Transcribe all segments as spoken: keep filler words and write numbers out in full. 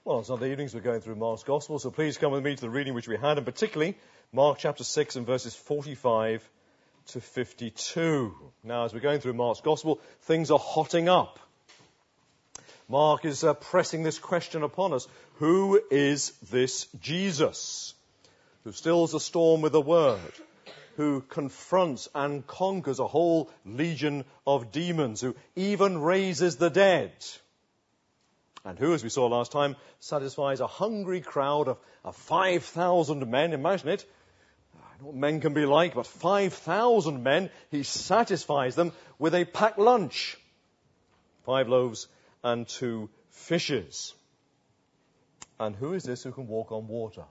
Well, on Sunday evenings we're going through Mark's Gospel, so please come with me to the reading which we had, and particularly Mark chapter six and verses forty-five to fifty-two. Now, as we're going through Mark's Gospel, things are hotting up. Mark is uh, pressing this question upon us. Who is this Jesus who stills a storm with a word, who confronts and conquers a whole legion of demons, who even raises the dead? And who, as we saw last time, satisfies a hungry crowd of, of five thousand men. Imagine it. I don't know what men can be like, but five thousand men, he satisfies them with a packed lunch. Five loaves and two fishes. And who is this who can walk on water?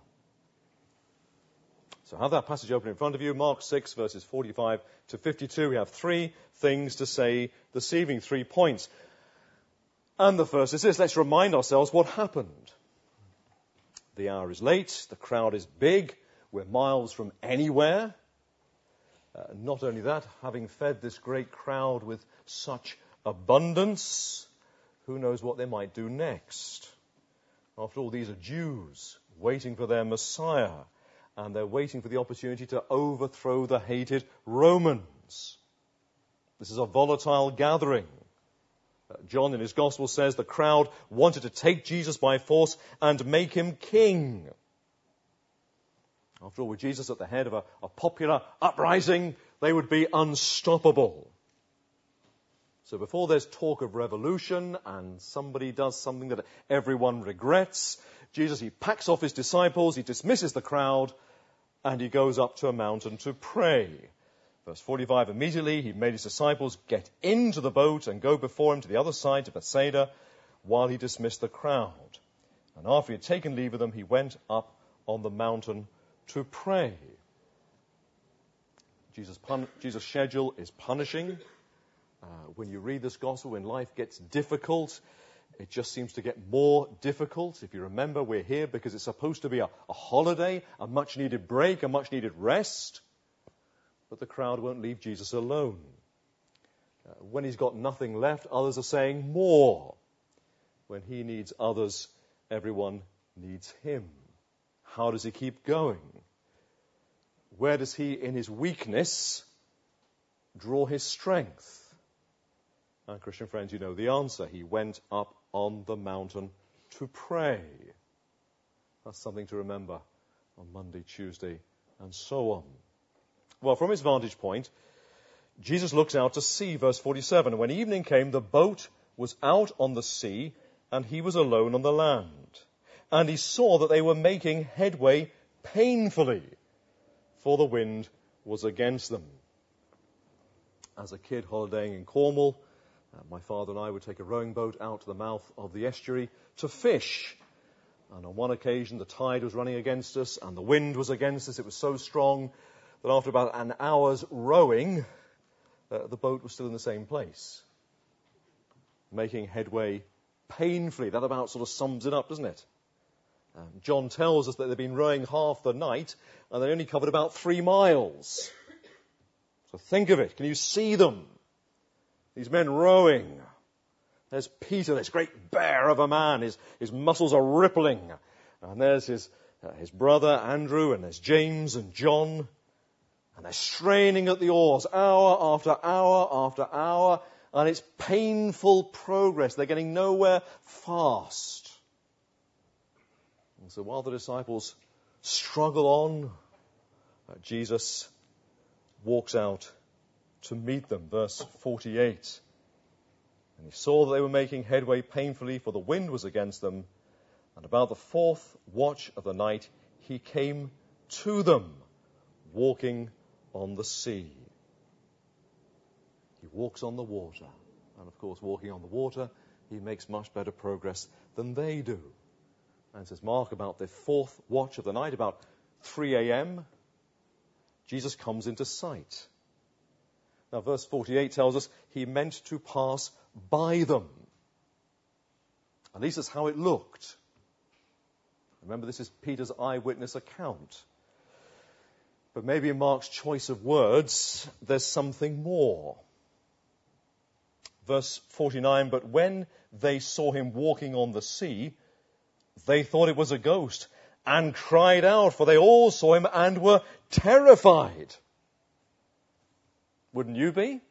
So have that passage open in front of you, Mark six, verses forty-five to fifty-two. We have three things to say this evening, three points. And the first is this: let's remind ourselves what happened. The hour is late, the crowd is big, we're miles from anywhere. Uh, not only that, having fed this great crowd with such abundance, who knows what they might do next? After all, these are Jews waiting for their Messiah, and they're waiting for the opportunity to overthrow the hated Romans. This is a volatile gathering. Uh, John in his Gospel says the crowd wanted to take Jesus by force and make him king. After all, with Jesus at the head of a, a popular uprising, they would be unstoppable. So before there's talk of revolution and somebody does something that everyone regrets, Jesus, he packs off his disciples, he dismisses the crowd, and he goes up to a mountain to pray. Verse forty-five, immediately he made his disciples get into the boat and go before him to the other side, to Bethsaida, while he dismissed the crowd. And after he had taken leave of them, he went up on the mountain to pray. Jesus' pun- Jesus' schedule is punishing. Uh, when you read this gospel, when life gets difficult, it just seems to get more difficult. If you remember, we're here because it's supposed to be a, a holiday, a much-needed break, a much-needed rest. But the crowd won't leave Jesus alone. Uh, when he's got nothing left, others are saying more. When he needs others, everyone needs him. How does he keep going? Where does he, in his weakness, draw his strength? And Christian friends, you know the answer. He went up on the mountain to pray. That's something to remember on Monday, Tuesday, and so on. Well, from his vantage point, Jesus looks out to sea, verse forty-seven. When evening came, the boat was out on the sea, and he was alone on the land. And he saw that they were making headway painfully, for the wind was against them. As a kid holidaying in Cornwall, uh, my father and I would take a rowing boat out to the mouth of the estuary to fish. And on one occasion, the tide was running against us, and the wind was against us. It was so strong that after about an hour's rowing, uh, the boat was still in the same place, making headway painfully. That about sort of sums it up, doesn't it? Um, John tells us that they've been rowing half the night, and they only covered about three miles. So think of it. Can you see them? These men rowing. There's Peter, this great bear of a man. His, his muscles are rippling. And there's his, uh, his brother, Andrew, and there's James and John. And they're straining at the oars hour after hour after hour, and it's painful progress. They're getting nowhere fast. And so while the disciples struggle on, uh, Jesus walks out to meet them. Verse forty-eight. And he saw that they were making headway painfully, for the wind was against them. And about the fourth watch of the night, he came to them, walking on the sea. He walks on the water. And of course, walking on the water, he makes much better progress than they do. And says Mark, about the fourth watch of the night, about three a.m., Jesus comes into sight. Now, verse forty-eight tells us he meant to pass by them. At least that's how it looked. Remember, this is Peter's eyewitness account. But maybe in Mark's choice of words, there's something more. Verse forty-nine, but when they saw him walking on the sea, They thought it was a ghost and cried out, for they all saw him and were terrified. Wouldn't you be?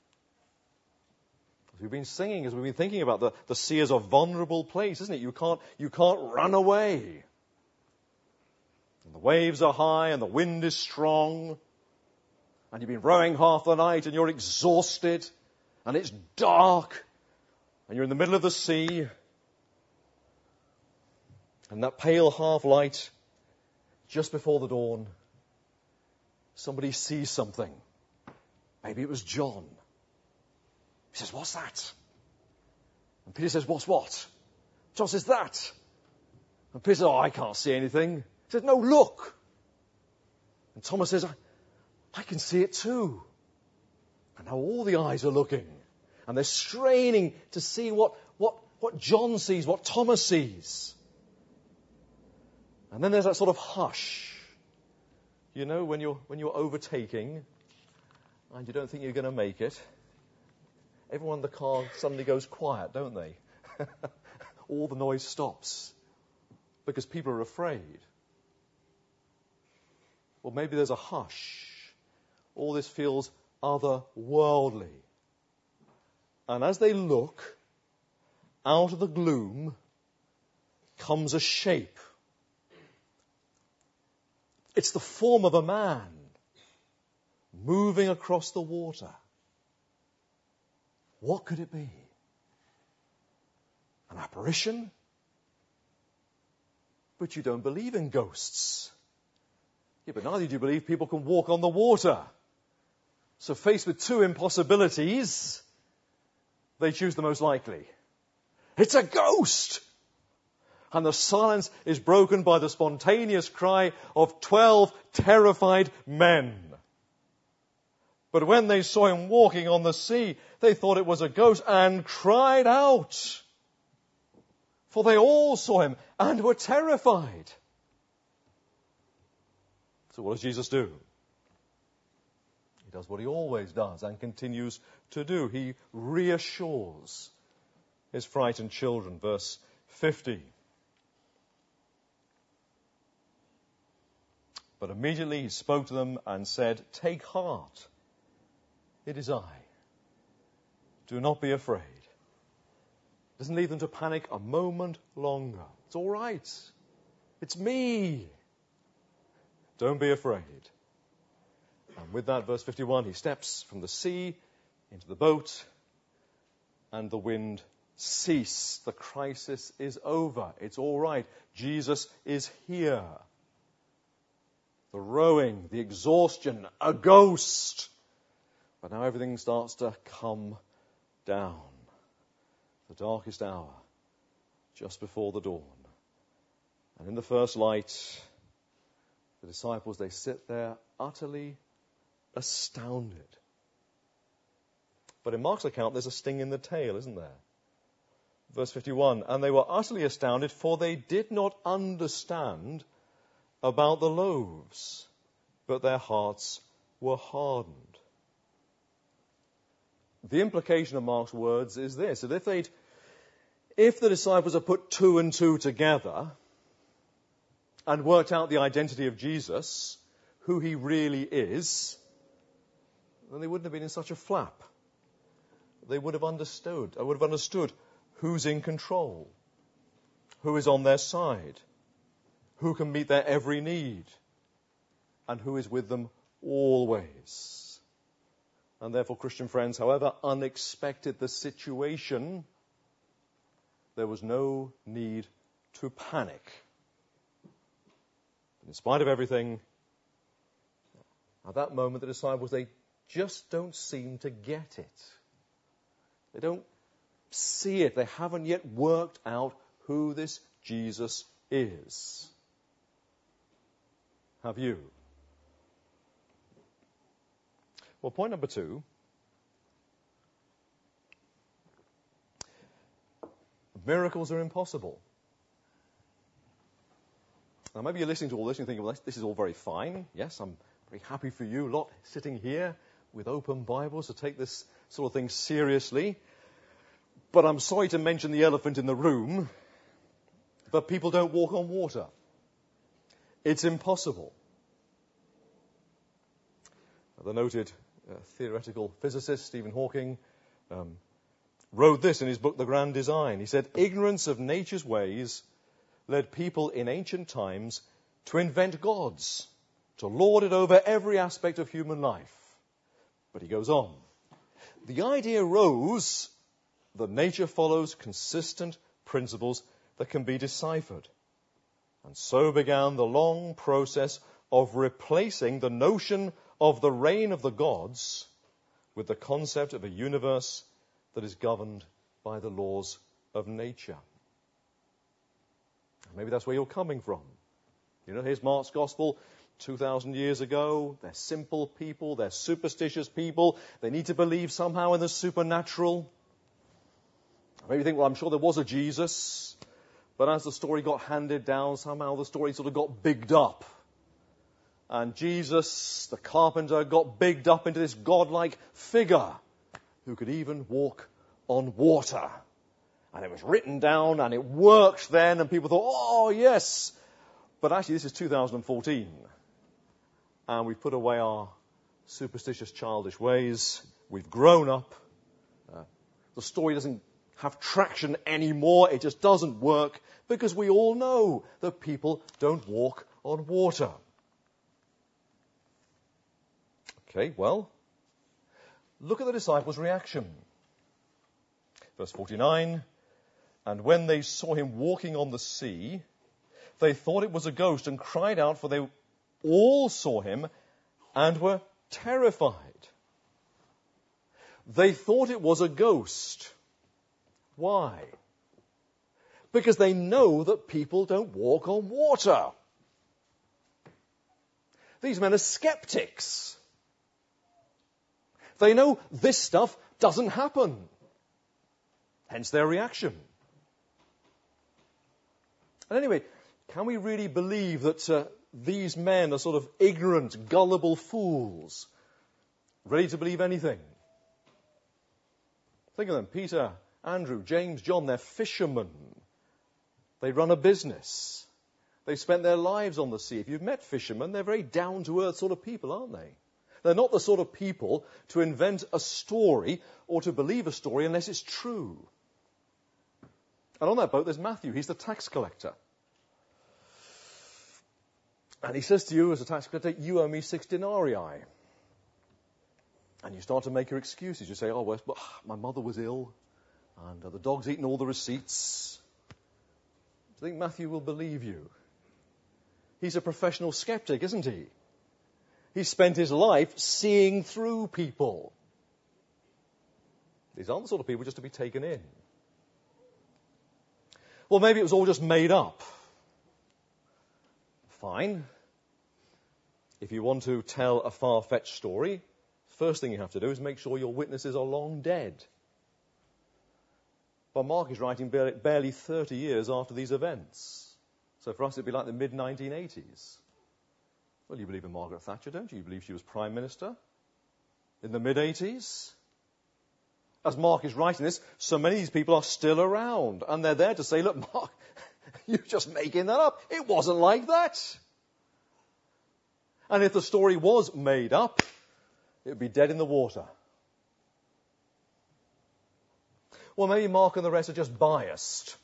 As we've been singing, as we've been thinking about the, the sea is a vulnerable place, isn't it? You can't, you can't run away. And the waves are high and the wind is strong. And you've been rowing half the night and you're exhausted. And it's dark. And you're in the middle of the sea. And that pale half light, just before the dawn, somebody sees something. Maybe it was John. He says, what's that? And Peter says, what's what? John says, that. And Peter says, oh, I can't see anything. He says, no, look. And Thomas says, I, I can see it too. And now all the eyes are looking. And they're straining to see what, what, what John sees, what Thomas sees. And then there's that sort of hush. You know, when you're, when you're overtaking and you don't think you're going to make it, everyone in the car suddenly goes quiet, don't they? All the noise stops because people are afraid. Well, maybe there's a hush. All this feels otherworldly. And as they look, out of the gloom comes a shape. It's the form of a man moving across the water. What could it be? An apparition? But you don't believe in ghosts. Yeah, but neither do you believe people can walk on the water. So faced with two impossibilities, they choose the most likely. It's a ghost! And the silence is broken by the spontaneous cry of twelve terrified men. But when they saw him walking on the sea, they thought it was a ghost and cried out. For they all saw him and were terrified. So what does Jesus do? He does what he always does and continues to do. He reassures his frightened children. Verse fifty. But immediately he spoke to them and said, take heart, it is I. Do not be afraid. Doesn't leave them to panic a moment longer. It's all right. It's me. Don't be afraid. And with that, verse fifty-one, he steps from the sea into the boat and the wind ceased. The crisis is over. It's all right. Jesus is here. The rowing, the exhaustion, a ghost. But now everything starts to come down. The darkest hour, just before the dawn. And in the first light, the disciples, they sit there utterly astounded. But in Mark's account, there's a sting in the tail, isn't there? Verse fifty-one, and they were utterly astounded, for they did not understand about the loaves, but their hearts were hardened. The implication of Mark's words is this, that if they'd, if the disciples had put two and two together and worked out the identity of Jesus, who he really is, then they wouldn't have been in such a flap. They would have understood, I would have understood who's in control, who is on their side, who can meet their every need, and who is with them always. And therefore, Christian friends, however unexpected the situation, there was no need to panic. In spite of everything, at that moment, the disciples, they just don't seem to get it. They don't see it. They haven't yet worked out who this Jesus is. Have you? Well, point number two. Miracles are impossible. Now, maybe you're listening to all this and you're thinking, well, this is all very fine. Yes, I'm very happy for you lot sitting here with open Bibles to take this sort of thing seriously. But I'm sorry to mention the elephant in the room. but people don't walk on water. It's impossible. The noted uh, theoretical physicist Stephen Hawking um, wrote this in his book, The Grand Design. He said, ignorance of nature's ways led people in ancient times to invent gods, to lord it over every aspect of human life. But he goes on. The idea arose that nature follows consistent principles that can be deciphered. And so began the long process of replacing the notion of the reign of the gods with the concept of a universe that is governed by the laws of nature. Maybe that's where you're coming from. You know, here's Mark's gospel two thousand years ago. They're simple people. They're superstitious people. They need to believe somehow in the supernatural. Maybe you think, well, I'm sure there was a Jesus. But as the story got handed down, somehow the story sort of got bigged up. And Jesus, the carpenter, got bigged up into this godlike figure who could even walk on water. And it was written down and it worked then, and people thought, oh, yes. But actually, this is two thousand fourteen. And we've put away our superstitious, childish ways. We've grown up. Uh, the story doesn't have traction anymore. It just doesn't work because we all know that people don't walk on water. Okay, well, look at the disciples' reaction. Verse forty-nine, and when they saw him walking on the sea, they thought it was a ghost and cried out, for they all saw him and were terrified. They thought it was a ghost. Why? Because they know that people don't walk on water. These men are skeptics. They know this stuff doesn't happen. Hence their reaction. And anyway, can we really believe that uh, these men are sort of ignorant, gullible fools, ready to believe anything? Think of them, Peter, Andrew, James, John, they're fishermen. They run a business. They've spent their lives on the sea. If you've met fishermen, they're very down-to-earth sort of people, aren't they? They're not the sort of people to invent a story or to believe a story unless it's true. And on that boat, there's Matthew. He's the tax collector. And he says to you as a tax collector, you owe me six denarii. And you start to make your excuses. You say, oh, well, my mother was ill, and uh, the dog's eaten all the receipts. Do you think Matthew will believe you? He's a professional skeptic, isn't he? He spent his life seeing through people. These aren't the sort of people just to be taken in. Well, maybe it was all just made up. Fine. If you want to tell a far-fetched story, first thing you have to do is make sure your witnesses are long dead. But Mark is writing barely thirty years after these events. So for us it'd be like the mid nineteen eighties. Well, you believe in Margaret Thatcher, don't you? You believe she was Prime Minister in the mid-eighties? As Mark is writing this, so many of these people are still around. And they're there to say, look, Mark, you're just making that up. It wasn't like that. And if the story was made up, it would be dead in the water. Well, maybe Mark and the rest are just biased.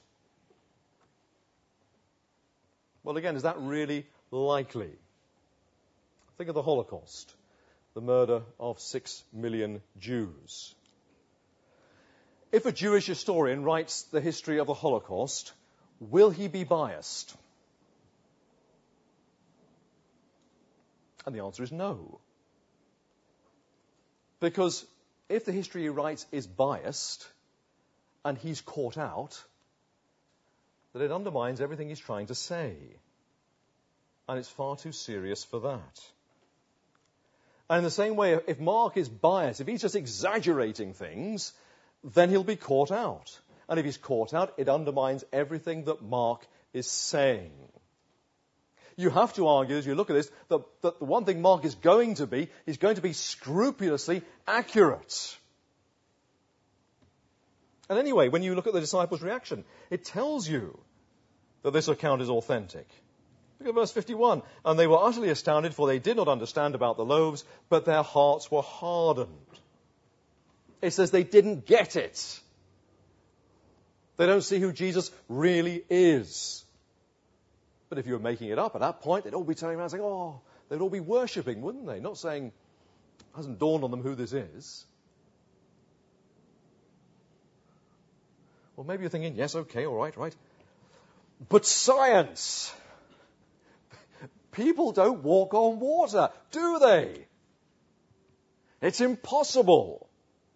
Well, again, is that really likely? Think of the Holocaust, the murder of six million Jews. If a Jewish historian writes the history of the Holocaust, will he be biased? And the answer is no. Because if the history he writes is biased, and he's caught out, then it undermines everything he's trying to say. And it's far too serious for that. And in the same way, if Mark is biased, if he's just exaggerating things, then he'll be caught out. And if he's caught out, it undermines everything that Mark is saying. You have to argue, as you look at this, that, that the one thing Mark is going to be, is going to be scrupulously accurate. And anyway, when you look at the disciples' reaction, it tells you that this account is authentic. Look at verse fifty-one. And they were utterly astounded, for they did not understand about the loaves, but their hearts were hardened. It says they didn't get it. They don't see who Jesus really is. But if you were making it up at that point, they'd all be turning around saying, oh, they'd all be worshipping, wouldn't they? Not saying, it hasn't dawned on them who this is. Well, maybe you're thinking, yes, okay, all right, right. But science. People don't walk on water, do they? It's impossible.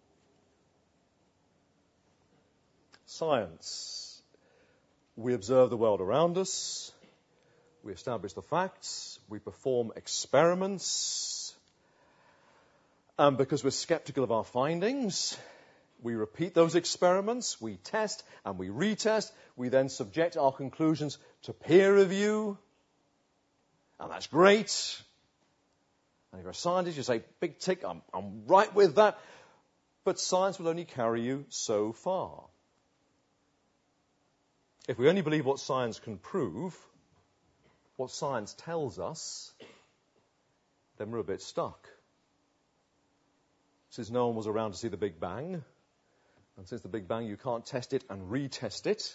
Science. We observe the world around us. We establish the facts. We perform experiments. And because we're skeptical of our findings, we repeat those experiments. We test and we retest. We then subject our conclusions to peer review. And that's great. And if you're a scientist, you say, big tick, I'm, I'm right with that. But science will only carry you so far. If we only believe what science can prove, what science tells us, then we're a bit stuck. Since no one was around to see the Big Bang, and since the Big Bang you can't test it and retest it,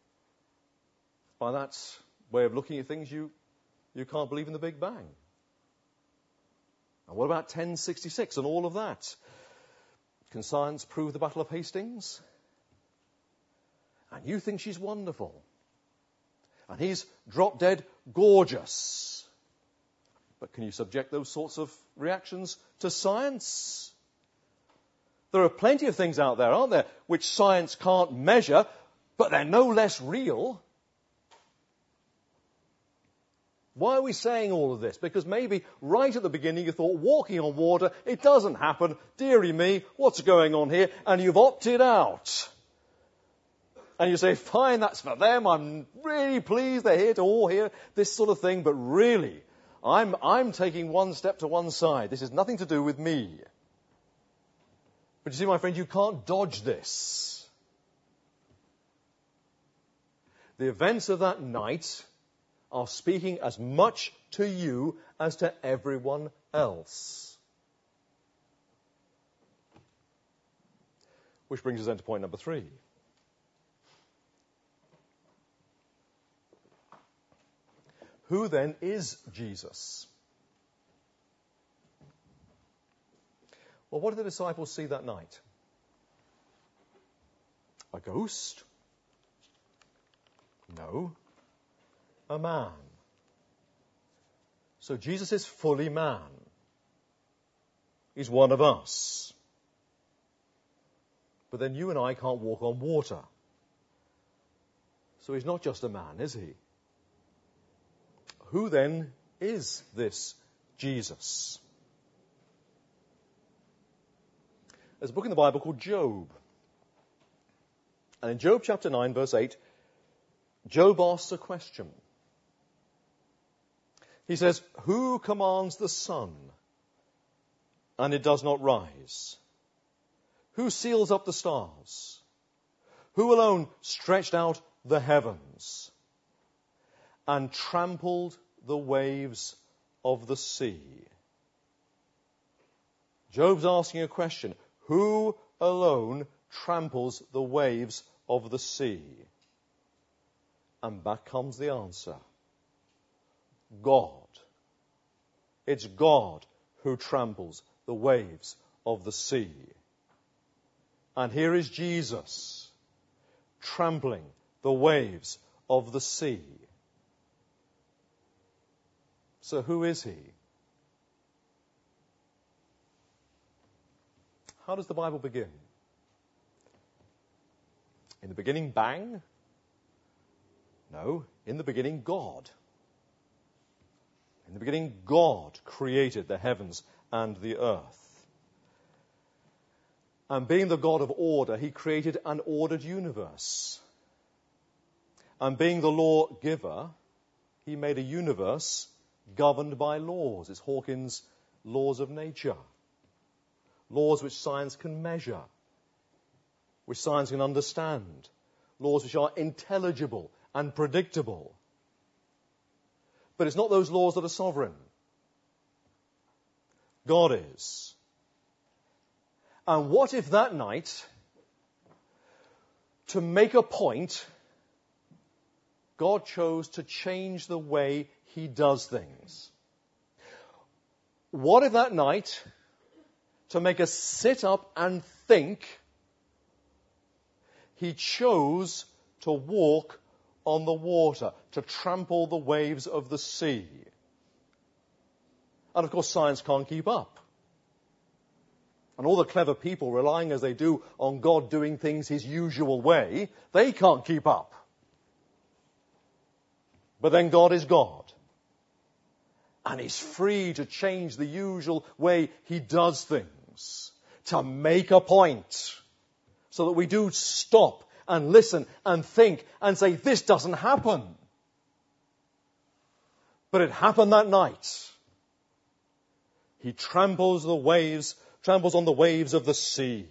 by that way of looking at things, you, you can't believe in the Big Bang. And what about ten sixty-six and all of that? Can science prove the Battle of Hastings? And you think she's wonderful. And he's drop-dead gorgeous. But can you subject those sorts of reactions to science? There are plenty of things out there, aren't there, which science can't measure, but they're no less real. Why are we saying all of this? Because maybe right at the beginning you thought, walking on water, it doesn't happen. Dearie me, what's going on here? And you've opted out. And you say, fine, that's for them. I'm really pleased they're here to all hear this sort of thing. But really, I'm, I'm taking one step to one side. This has nothing to do with me. But you see, my friend, you can't dodge this. The events of that night are speaking as much to you as to everyone else. Which brings us then to point number three. Who then is Jesus? Well, what did the disciples see that night? A ghost? No. A man. So Jesus is fully man. He's one of us. But then you and I can't walk on water. So he's not just a man, is he? Who then is this Jesus? There's a book in the Bible called Job. And in Job chapter nine, verse eight, Job asks a question. He says, who commands the sun, and it does not rise? Who seals up the stars? Who alone stretched out the heavens and trampled the waves of the sea? Job's asking a question. Who alone tramples the waves of the sea? And back comes the answer. God. It's God who tramples the waves of the sea. And here is Jesus trampling the waves of the sea. So who is he? How does the Bible begin? In the beginning, bang? No, in the beginning, God. In the beginning, God created the heavens and the earth. And being the God of order, he created an ordered universe. And being the lawgiver, he made a universe governed by laws. It's Hawkins' laws of nature. Laws which science can measure, which science can understand. Laws which are intelligible and predictable. But it's not those laws that are sovereign. God is. And what if that night, to make a point, God chose to change the way he does things? What if that night, to make us sit up and think, he chose to walk on the water, to trample the waves of the sea? And of course, science can't keep up. And all the clever people relying as they do on God doing things his usual way, they can't keep up. But then God is God. And he's free to change the usual way he does things, to make a point, so that we do stop and listen and think and say, this doesn't happen. But it happened that night. He tramples the waves, tramples on the waves of the sea.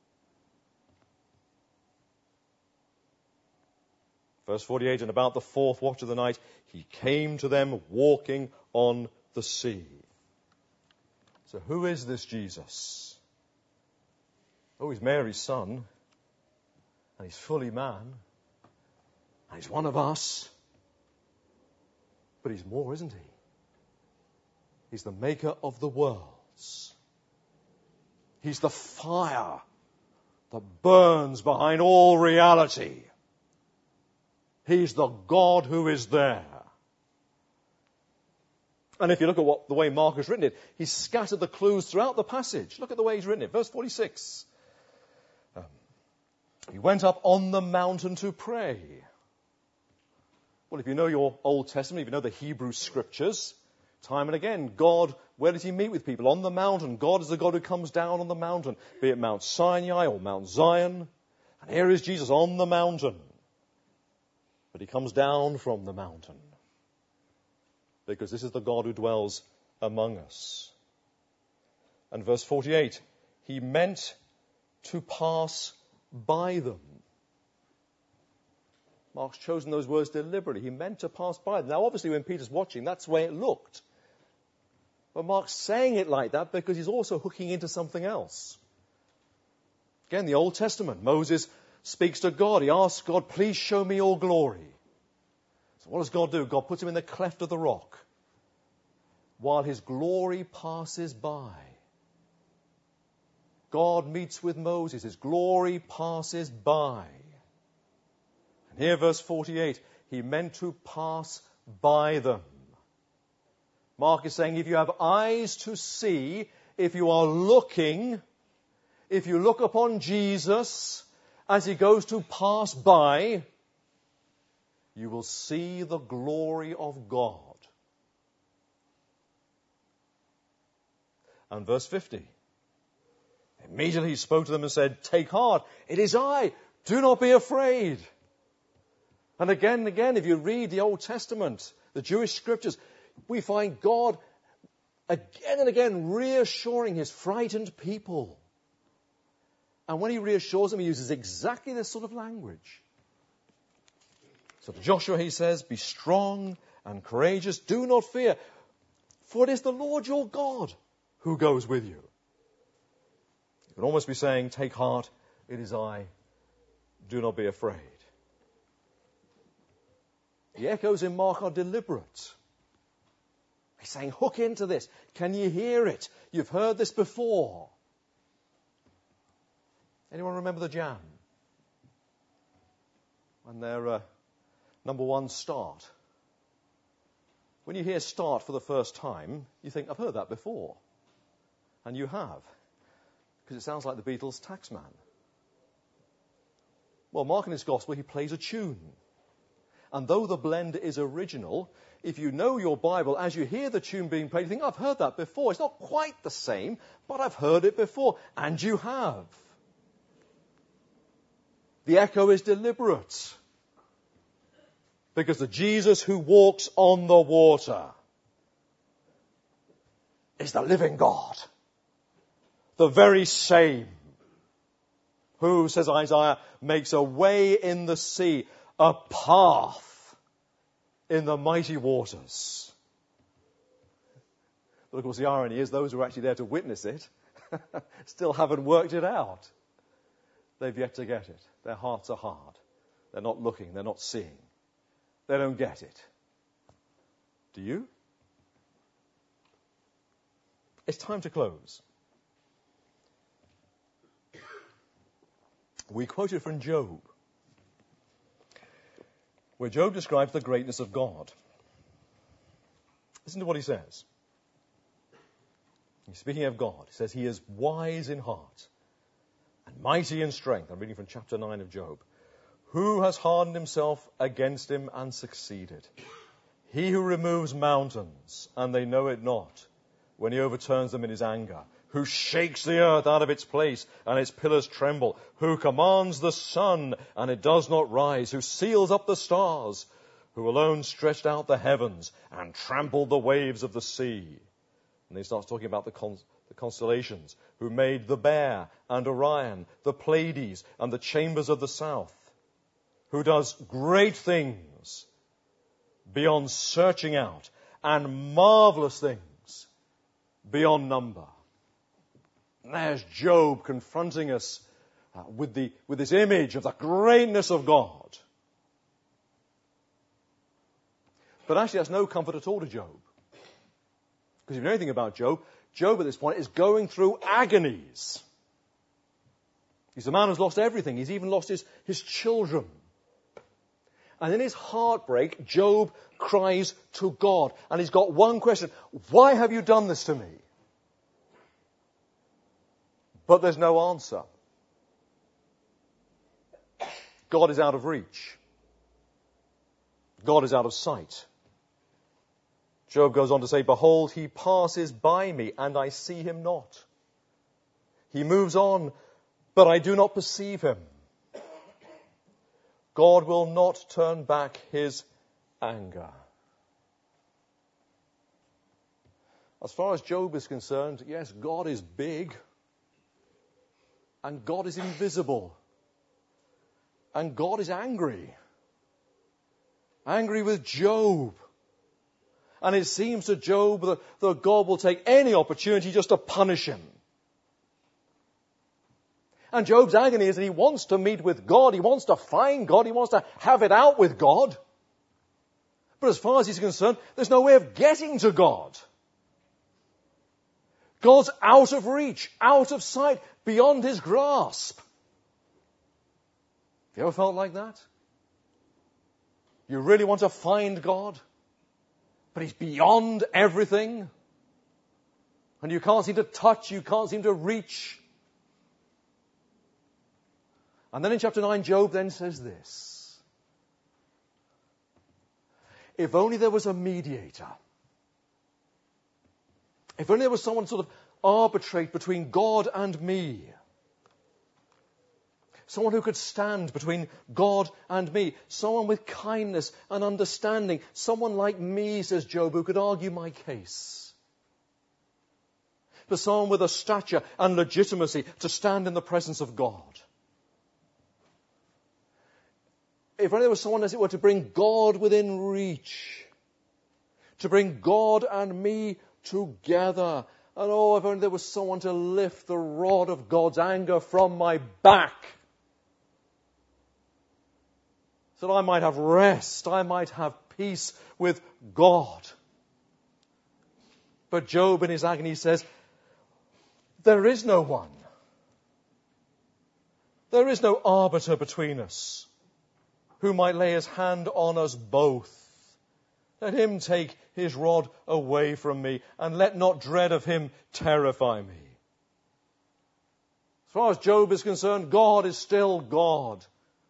Verse forty-eight, and about the fourth watch of the night, he came to them walking on the sea. So who is this Jesus? Oh, he's Mary's son. And he's fully man. And he's one of us. But he's more, isn't he? He's the maker of the worlds. He's the fire that burns behind all reality. He's the God who is there. And if you look at what, the way Mark has written it, he's scattered the clues throughout the passage. Look at the way he's written it. Verse forty-six. Um, he went up on the mountain to pray. Well, if you know your Old Testament, if you know the Hebrew Scriptures, time and again, God, where does he meet with people? On the mountain. God is the God who comes down on the mountain, be it Mount Sinai or Mount Zion. And here is Jesus on the mountain. But he comes down from the mountain, because this is the God who dwells among us. And verse forty-eight, he meant to pass by them. Mark's chosen those words deliberately. He meant to pass by them. Now, obviously, when Peter's watching, that's the way it looked. But Mark's saying it like that because he's also hooking into something else. Again, the Old Testament, Moses speaks to God. He asks God, please show me your glory. So what does God do? God puts him in the cleft of the rock while his glory passes by. God meets with Moses. His glory passes by. And here, verse forty-eight, he meant to pass by them. Mark is saying, if you have eyes to see, if you are looking, if you look upon Jesus as he goes to pass by, you will see the glory of God. And verse fifty, immediately he spoke to them and said, take heart, it is I, do not be afraid. And again and again, if you read the Old Testament, the Jewish scriptures, we find God again and again reassuring his frightened people. And when he reassures them, he uses exactly this sort of language. So to Joshua he says, be strong and courageous, do not fear, for it is the Lord your God who goes with you. You can almost be saying, take heart, it is I, do not be afraid. The echoes in Mark are deliberate. He's saying, hook into this. Can you hear it? You've heard this before. Anyone remember the Jam? When their uh, number one start. When you hear start for the first time, you think, I've heard that before. And you have. Because it sounds like the Beatles' Taxman. Well, Mark in his Gospel, he plays a tune. And though the blend is original, if you know your Bible, as you hear the tune being played, you think, I've heard that before. It's not quite the same, but I've heard it before. And you have. The echo is deliberate. Because the Jesus who walks on the water is the living God. The very same who, says Isaiah, makes a way in the sea, a path in the mighty waters. But of course the irony is those who are actually there to witness it still haven't worked it out. They've yet to get it. Their hearts are hard. They're not looking. They're not seeing. They don't get it. Do you? It's time to close. We quoted from Job, where Job describes the greatness of God. Listen to what he says. Speaking of God, he says he is wise in heart and mighty in strength. I'm reading from chapter nine of Job. Who has hardened himself against him and succeeded? He who removes mountains, and they know it not, when he overturns them in his anger. Who shakes the earth out of its place, and its pillars tremble. Who commands the sun, and it does not rise. Who seals up the stars. Who alone stretched out the heavens, and trampled the waves of the sea. And he starts talking about the, con- the constellations. Who made the Bear and Orion, the Pleiades, and the chambers of the south. Who does great things beyond searching out, and marvelous things beyond number. And there's Job confronting us uh, with the with this image of the greatness of God. But actually that's no comfort at all to Job. Because if you know anything about Job, Job at this point is going through agonies. He's a man who's lost everything. He's even lost his, his children. And in his heartbreak, Job cries to God. And he's got one question. Why have you done this to me? But there's no answer. God is out of reach. God is out of sight. Job goes on to say, behold, he passes by me, and I see him not. He moves on, but I do not perceive him. God will not turn back his anger. As far as Job is concerned, yes, God is big, and God is invisible, and God is angry. Angry with Job. And it seems to Job that, that God will take any opportunity just to punish him. And Job's agony is that he wants to meet with God. He wants to find God. He wants to have it out with God. But as far as he's concerned, there's no way of getting to God. God's out of reach, out of sight, beyond his grasp. Have you ever felt like that? You really want to find God, but he's beyond everything. And you can't seem to touch, you can't seem to reach. And then in chapter nine, Job then says this. If only there was a mediator. If only there was someone to sort of arbitrate between God and me. Someone who could stand between God and me. Someone with kindness and understanding. Someone like me, says Job, who could argue my case. But someone with a stature and legitimacy to stand in the presence of God. If only there was someone, as it were, to bring God within reach. To bring God and me together. And oh, if only there was someone to lift the rod of God's anger from my back. So that I might have rest, I might have peace with God. But Job in his agony says, there is no one. There is no arbiter between us who might lay his hand on us both. Let him take his rod away from me, and let not dread of him terrify me. As far as Job is concerned, God is still God.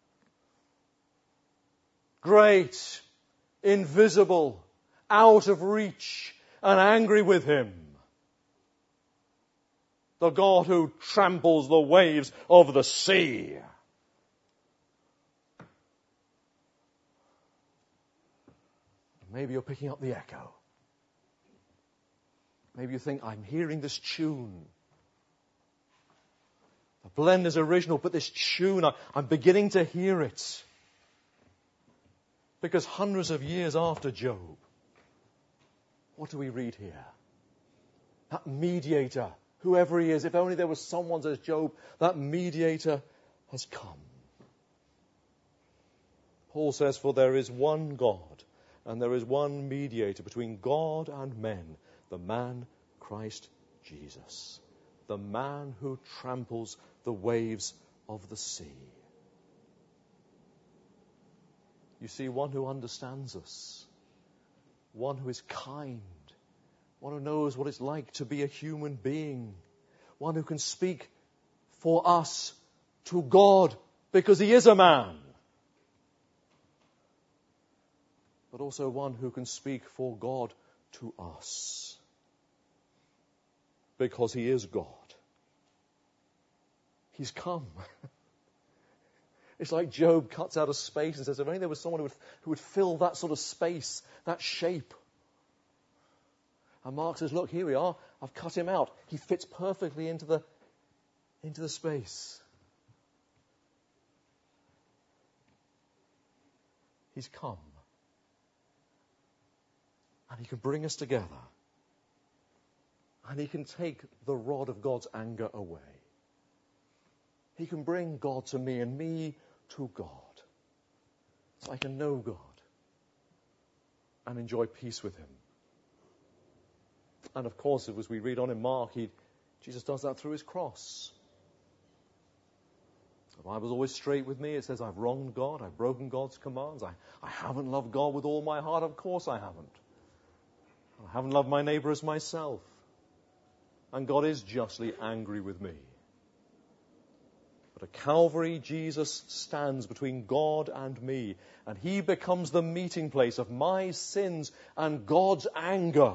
Great, invisible, out of reach, and angry with him. The God who tramples the waves of the sea. Maybe you're picking up the echo. Maybe you think, I'm hearing this tune. The blend is original, but this tune, I, I'm beginning to hear it. Because hundreds of years after Job, what do we read here? That mediator, whoever he is, if only there was someone as Job, that mediator has come. Paul says, for there is one God, and there is one mediator between God and men, the man Christ Jesus, the man who tramples the waves of the sea. You see, one who understands us, one who is kind, one who knows what it's like to be a human being, one who can speak for us to God because he is a man, but also one who can speak for God to us because he is God. He's come. It's like Job cuts out a space and says, if only there was someone who would, who would fill that sort of space, that shape. And Mark says, look, here we are. I've cut him out. He fits perfectly into the, into the space. He's come. And he can bring us together. And he can take the rod of God's anger away. He can bring God to me and me to God. So I can know God and enjoy peace with him. And of course, as we read on in Mark, he, Jesus does that through his cross. The Bible's always straight with me. It says I've wronged God, I've broken God's commands, I, I haven't loved God with all my heart. Of course I haven't. I haven't loved my neighbor as myself. And God is justly angry with me. But at Calvary, Jesus stands between God and me, and he becomes the meeting place of my sins and God's anger.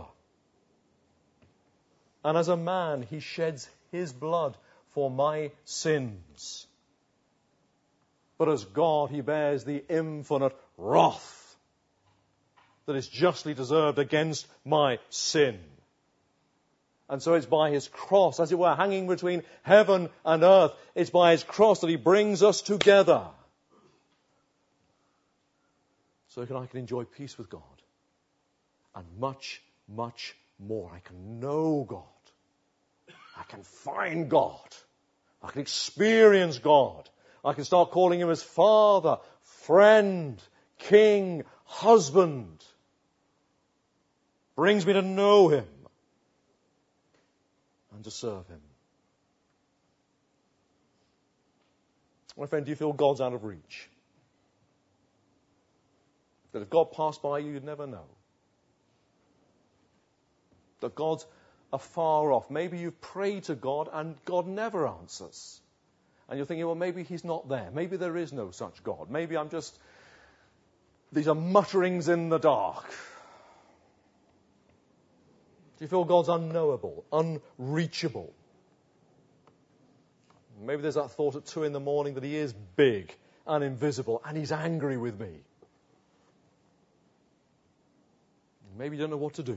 And as a man, he sheds his blood for my sins. But as God, he bears the infinite wrath that is justly deserved against my sin. And so it's by his cross, as it were, hanging between heaven and earth, it's by his cross that he brings us together. So that I can enjoy peace with God. And much, much more. I can know God. I can find God. I can experience God. I can start calling him as Father, friend, King, husband. Brings me to know him. And to serve him. My friend, do you feel God's out of reach? That if God passed by you, you'd never know. That God's afar off. Maybe you've prayed to God and God never answers. And you're thinking, well, maybe he's not there. Maybe there is no such God. Maybe I'm just, these are mutterings in the dark. Do you feel God's unknowable, unreachable? Maybe there's that thought at two in the morning that he is big and invisible and he's angry with me. Maybe you don't know what to do.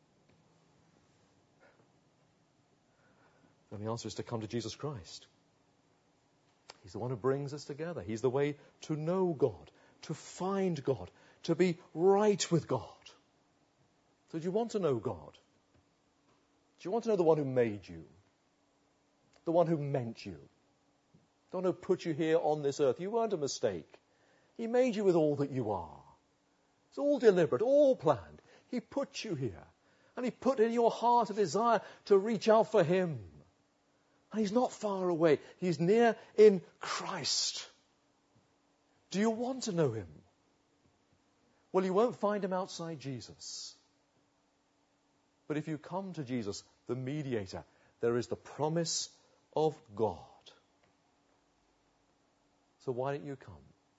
Then the answer is to come to Jesus Christ. He's the one who brings us together. He's the way to know God, to find God, to be right with God. So do you want to know God? Do you want to know the one who made you? The one who meant you? The one who put you here on this earth? You weren't a mistake. He made you with all that you are. It's all deliberate, all planned. He put you here. And he put in your heart a desire to reach out for him. And he's not far away. He's near in Christ. Do you want to know him? Well, you won't find him outside Jesus. But if you come to Jesus, the mediator, there is the promise of God. So why don't you come?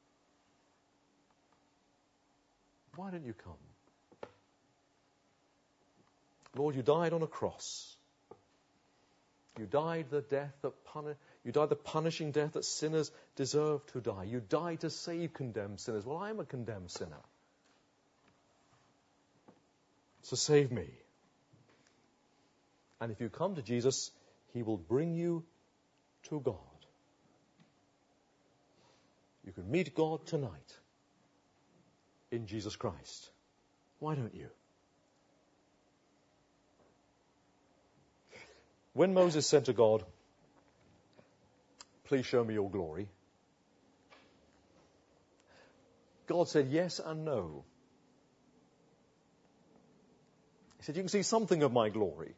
Why don't you come? Lord, you died on a cross. You died the death that puni- you died the punishing death that sinners deserve to die. You died to save condemned sinners. Well, I'm a condemned sinner. So save me. And if you come to Jesus, he will bring you to God. You can meet God tonight. in Jesus Christ? Why don't you? When Moses said to God, please show me your glory, God said yes and no. He said, you can see something of my glory.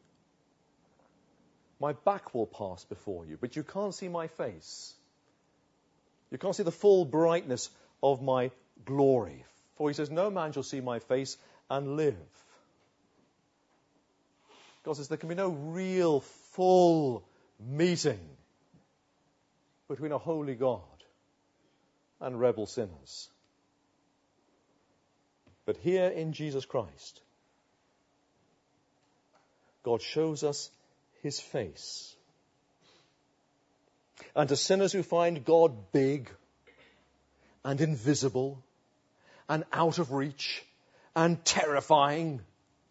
My back will pass before you, but you can't see my face. You can't see the full brightness of my glory. For he says, no man shall see my face and live. God says there can be no real, full meeting between a holy God and rebel sinners. But here in Jesus Christ, God shows us his face. And to sinners who find God big and invisible and out of reach and terrifying,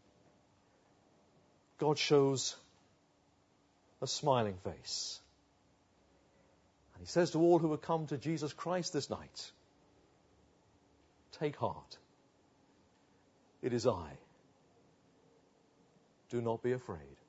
God shows a smiling face. And he says to all who have come to Jesus Christ this night, take heart. It is I. Do not be afraid.